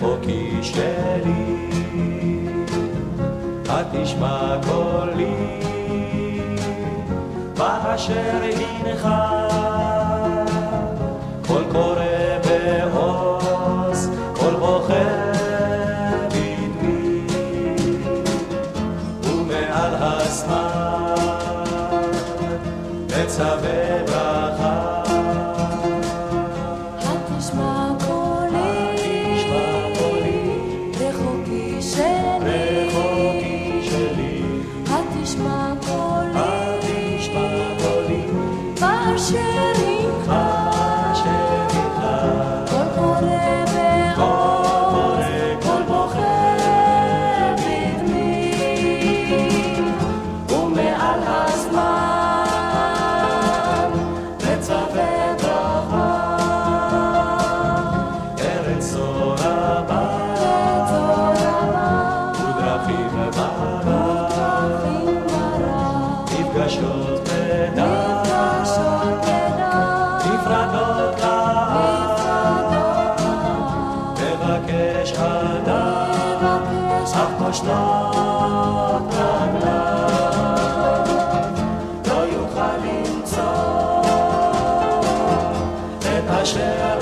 רחוקי שלי, התשמע קולי באשר הנך, קול קורא בעוז, קול בוכה בדמי, ומעל הזמן מצווה ברכה. התשמע קולי, רחוקי שלי, התשמע קולי, באשר הנך, קול קורא בעוז, קול בוכה בדמי, ומעל הזמן מצווה ברכה. ארץ זו רבה ודרכים ברא, נפגשות נפרדות מבקש אדם אך פושטות רגליו, לא יוכל למצוא את אשר